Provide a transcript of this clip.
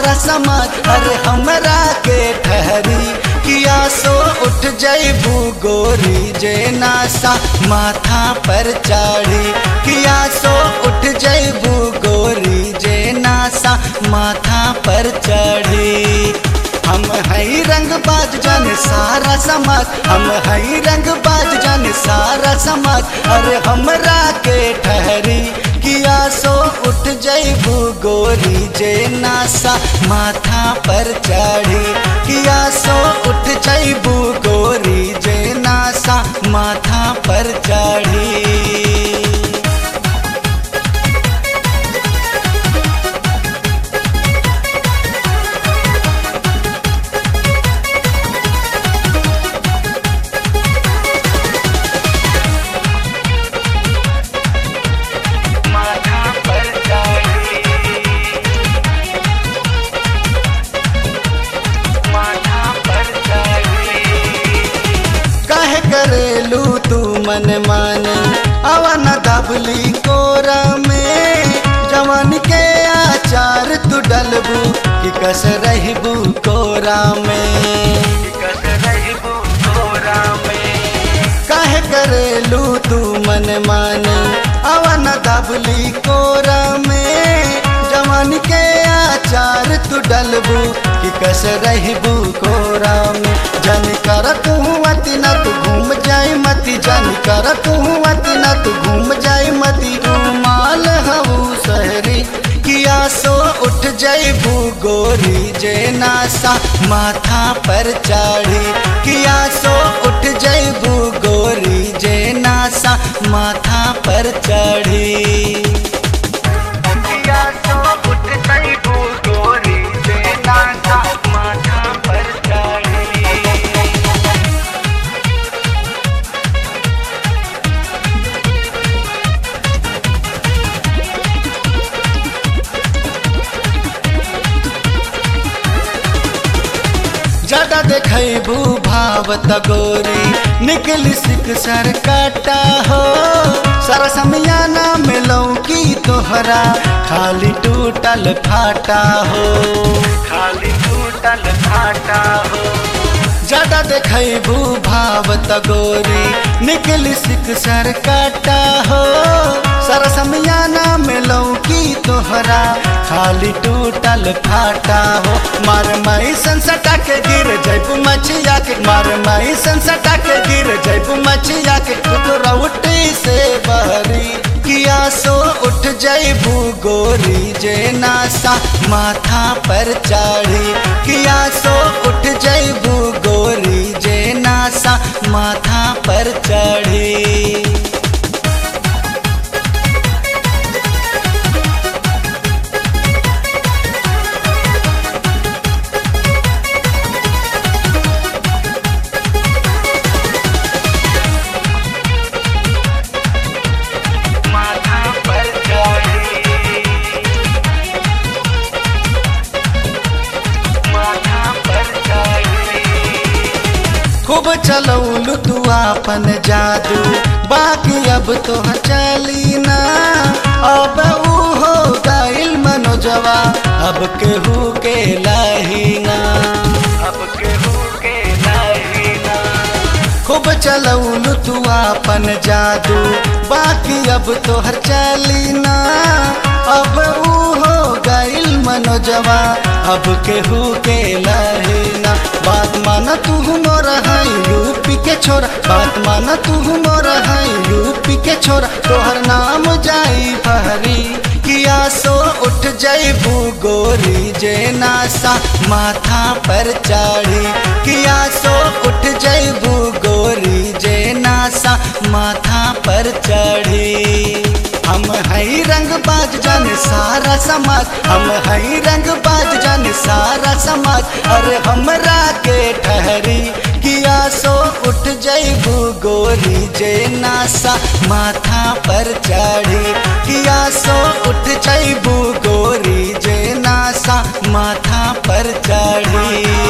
सारा समाज अरे हमरा के ठहरी किया सो उठ जैबू गोरी जे नासा माथा पर चढ़ी किया सो उठ जैबू गोरी जे नासा माथा पर चढ़ी। हम हई रंगबाज जाने सारा समाज हम हई रंगबाज जाने सारा समाज अरे हमरा के ठहरी किया सो उठ जैबू गोरी जे नासा माथा पर चढ़ी किया सो उठ जैबू गोरी जे नासा माथा पर चढ़ी। करेलू तू मन माने अवन दबली कोरा में जवान के आचार तू डलबू कि कस रहबू कोरा में काहे करेलू तू मन माने अवन दबली कोरा में जवान के आचार तू डलबू कि कस रहबू कोरा में जन कर तू अति न तू घूम जाए मती जन कर तू अति न तू घूम जाए मती माल हऊ सहरी किया सो उठ जैबू गोरी जे नासा माथा पर चढ़ी किया सो उठ जैबू गोरी जे नासा माथा पर चढ़ी। ज्यादा देखबू भावत गोरी निकली सिक सर काटा हो सारा समियाना में लौकी तोहरा खाली टूटल फाटा हो ज्यादा देखबू भावत गोरी निकली सिक सर काटा हो सारा समियाना में लौकी तोहरा खाली टूटल फाटा हो मार माई संसटा के गिर जैबू मछिया के मार माई संसटा के गिर जैबू मछिया के तो रउटी से बहरी किया सो उठ जैबू गोरी जे नासा माथा पर चढ़ी किया सो उठ जैबू गोरी जे नासा माथा पर चढ़ी। खूब चलौलू तू आपन जादू बाकी अब तो चली ना अब ऊ हो गइल मनोजवा अब केहू के लाहीना खूब चलौलू तू आपन जादू बाकी अब तो चली ना अब ऊ हो गइल मनोजवा अब केहू के लाहीना बात माना तू मोर है यूपी के छोरा बात माना तू मोर है यूपी के छोरा तोहर नाम जाई फहरी किया सो उठ जैबू गोरी जे नासा माथा पर चढ़ी किया सो उठ जैबू गोरी जे नासा माथा पर चढ़ी। हम हई रंगबाज जाने सारा समाज हम हई रंगबाज जाने सारा समाज अरे हमरा के ठहरी किया सो उठ जैबू गोरी जे नासा माथा पर चढ़ी किया सो उठ जैबू गोरी जे नासा माथा पर चढ़ी।